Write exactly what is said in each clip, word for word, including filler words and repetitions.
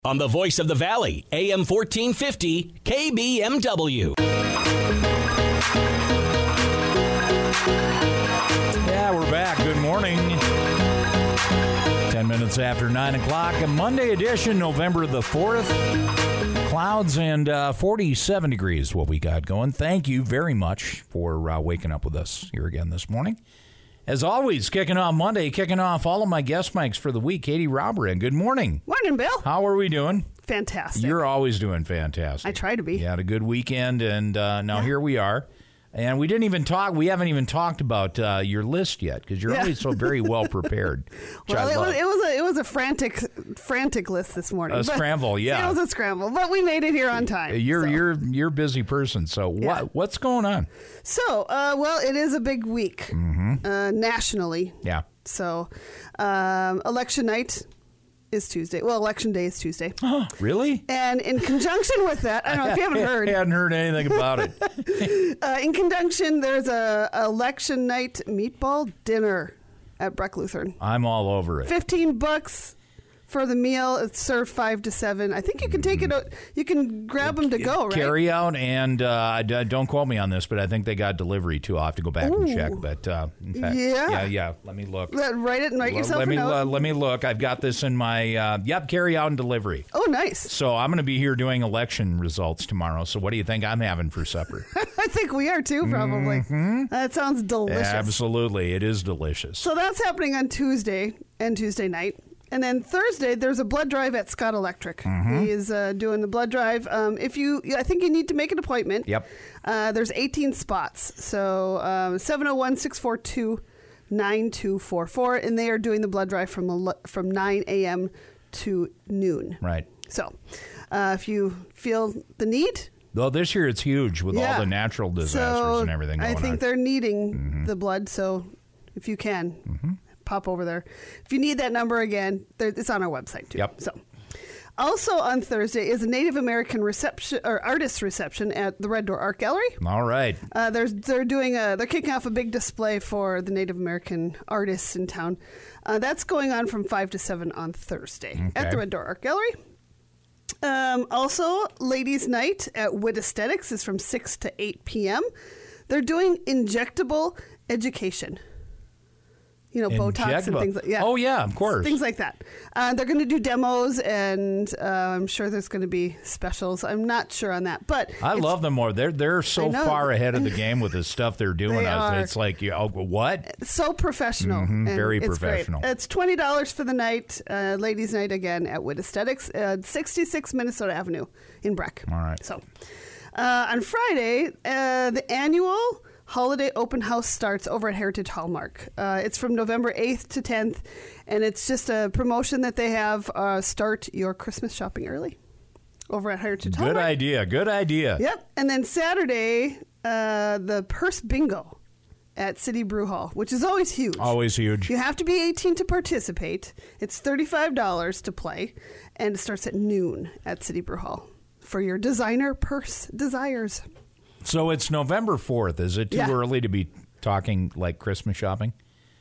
On the Voice of the Valley, A M fourteen fifty, K B M W. Yeah, we're back. Good morning. Ten minutes after nine o'clock, a Monday edition, November the fourth. Clouds and uh, forty-seven degrees, what we got going. Thank you very much for uh, waking up with us here again this morning. As always, kicking off Monday, kicking off all of my guest mics for the week. Katie Robberin, good morning. Morning, Bill. How are we doing? Fantastic. You're always doing fantastic. I try to be. You had a good weekend, and uh, now yeah. here we are. And we didn't even talk, we haven't even talked about uh, your list yet, because you're yeah. always so very well prepared. well, it was, it, was a, it was a frantic frantic list this morning. A scramble, yeah. It was a scramble, but we made it here on time. You're so. you're you're a busy person, so what yeah. what's going on? So, uh, well, it is a big week mm-hmm. uh, nationally. Yeah. So, um, election night is Tuesday. Well, election day is Tuesday. Oh, really? And in conjunction with that, I don't know if you haven't heard. I hadn't heard anything about it. uh, in conjunction, there's a election night meatball dinner at Breck Lutheran. I'm all over it. Fifteen bucks for the meal. It's served five to seven. I think you can take it. You can grab them to go, right? Carry out, and uh, don't quote me on this, but I think they got delivery too. I'll have to go back Ooh. and check. But uh, in fact, yeah, yeah, yeah. Let me look. Let, write it and write let, yourself let a me note. Uh, let me look. I've got this in my uh, yep. Carry out and delivery. Oh, nice. So I'm going to be here doing election results tomorrow. So what do you think I'm having for supper? I think we are too, probably. Mm-hmm. That sounds delicious. Absolutely, it is delicious. So that's happening on Tuesday and Tuesday night. And then Thursday, there's a blood drive at Scott Electric. Mm-hmm. He is uh, doing the blood drive. Um, if you, I think you need to make an appointment. Yep. Uh, there's eighteen spots. So um, seven oh one, six four two, nine two four four. And they are doing the blood drive from from nine a.m. to noon. Right. So uh, if you feel the need. Well, this year it's huge with yeah. all the natural disasters so and everything going on. I think on. they're needing mm-hmm. the blood. So if you can. Mm-hmm. Pop over there. If you need that number again, there, it's on our website too. Yep. So, also on Thursday is a Native American reception or artist reception at the Red Door Art Gallery. All right. Uh, they're they're doing a they're kicking off a big display for the Native American artists in town. Uh, that's going on from five to seven on Thursday okay. at the Red Door Art Gallery. Um, also, Ladies' Night at Wit Aesthetics is from six to eight p.m. They're doing injectable education. You know, Botox and things like that. Yeah. Oh, yeah, of course. Things like that. Uh, they're going to do demos, and uh, I'm sure there's going to be specials. I'm not sure on that. But I love them more. They're they're so far ahead of the game with the stuff they're doing. They are. It's like, you, oh, what? So professional. Mm-hmm, and very it's professional. Great. It's twenty dollars for the night, uh, ladies' night again at Wit Aesthetics, uh, sixty-six Minnesota Avenue in Breck. All right. So uh, on Friday, uh, the annual Holiday Open House starts over at Heritage Hallmark. Uh, it's from November eighth to tenth, and it's just a promotion that they have. Uh, start your Christmas shopping early over at Heritage Good Hallmark. Good idea. Good idea. Yep. And then Saturday, uh, the Purse Bingo at City Brew Hall, which is always huge. Always huge. You have to be eighteen to participate. It's thirty-five dollars to play, and it starts at noon at City Brew Hall for your designer purse desires. So it's November fourth. Is it too yeah. early to be talking like Christmas shopping?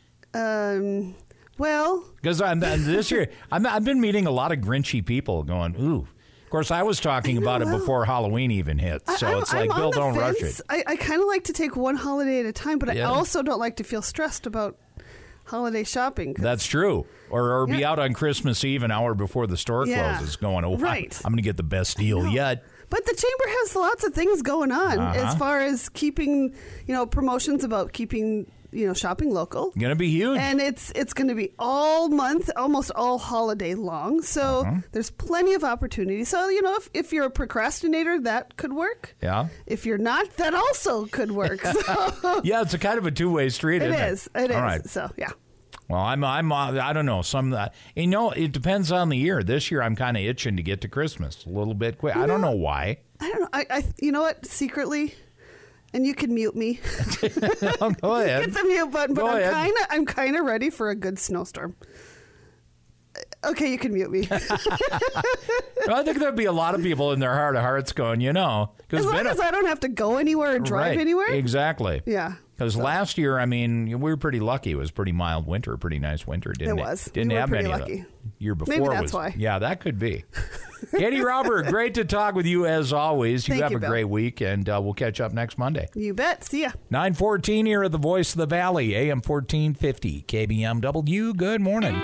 Um, well, because I'm this year I'm, I've been meeting a lot of Grinchy people going, ooh. Of course, I was talking I about it before Halloween even hit. So I, it's I'm, like, I'm Bill, don't fence. rush it. I, I kind of like to take one holiday at a time, but yeah. I also don't like to feel stressed about holiday shopping. That's true. Or, or yeah. be out on Christmas Eve an hour before the store yeah. closes going, oh, right. I'm, I'm going to get the best deal yet. But the chamber has lots of things going on uh-huh. as far as keeping, you know, promotions about keeping, you know, shopping local. Going to be huge. And it's it's going to be all month, almost all holiday long. So uh-huh. there's plenty of opportunity. So, you know, if, if you're a procrastinator, that could work. Yeah. If you're not, that also could work. So. Yeah, it's a kind of a two-way street, it isn't is. it? It is. All right. So, yeah. Well, I'm, I'm, uh, I don't know. Some, uh, you know, it depends on the year. This year, I'm kind of itching to get to Christmas a little bit quick. You I don't know, know why. I don't know. I, I, you know what? Secretly, and you can mute me. No, go ahead. Get the mute button. But Go I'm ahead. kind of, I'm kind of ready for a good snowstorm. Okay, you can mute me. Well, I think there'd be a lot of people in their heart of hearts going, you know, as long as I don't have to go anywhere or drive right, anywhere. Exactly. Yeah. Because so. last year, I mean, we were pretty lucky. It was pretty mild winter, pretty nice winter, didn't it? It was. Didn't we have were any pretty of lucky. the year before. Maybe that's was, why. Yeah, that could be. Katie Robert, great to talk with you as always. You Thank have you, a Bill. great week, and uh, we'll catch up next Monday. You bet. See ya. nine fourteen here at the Voice of the Valley, A M fourteen fifty, K B M W. Good morning.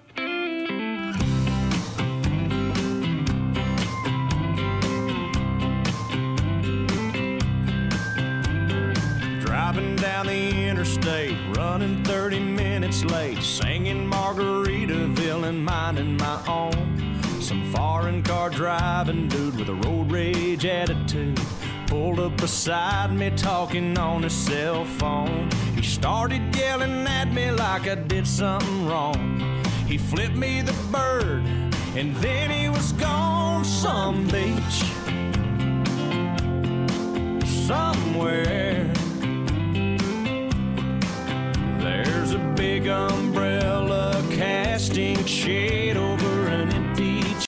Driving down the interstate, running thirty minutes late, singing Margaritaville and minding my own. Some foreign car driving dude with a road rage attitude pulled up beside me talking on his cell phone. He started yelling at me like I did something wrong. He flipped me the bird and then he was gone. Some beach somewhere